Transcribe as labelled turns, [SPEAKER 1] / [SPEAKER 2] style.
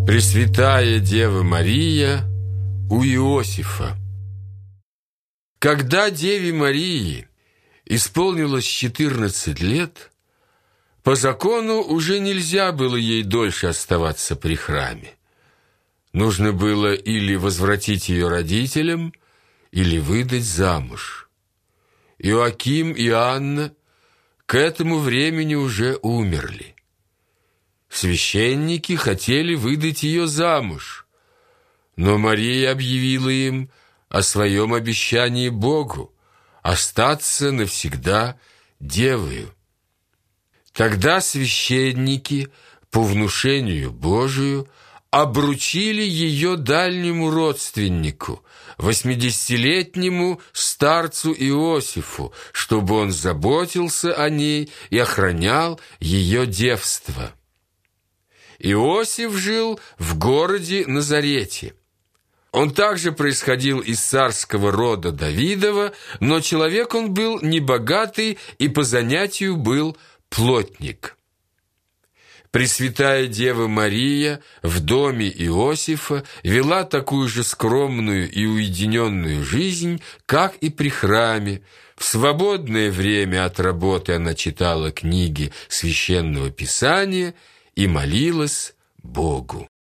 [SPEAKER 1] Пресвятая Дева Мария у Иосифа. Когда Деве Марии исполнилось 14 лет, по закону уже нельзя было ей дольше оставаться при храме. Нужно было или возвратить ее родителям, или выдать замуж. Иоаким и Анна к этому времени уже умерли. Священники хотели выдать ее замуж, но Мария объявила им о своем обещании Богу остаться навсегда девою. Тогда священники по внушению Божию обручили ее дальнему родственнику, 80-летнему старцу Иосифу, чтобы он заботился о ней и охранял ее девство. Иосиф жил в городе Назарете. Он также происходил из царского рода Давидова, но человек он был небогатый и по занятию был плотник. Пресвятая Дева Мария в доме Иосифа вела такую же скромную и уединенную жизнь, как и при храме. В свободное время от работы она читала книги Священного Писания и молилась Богу.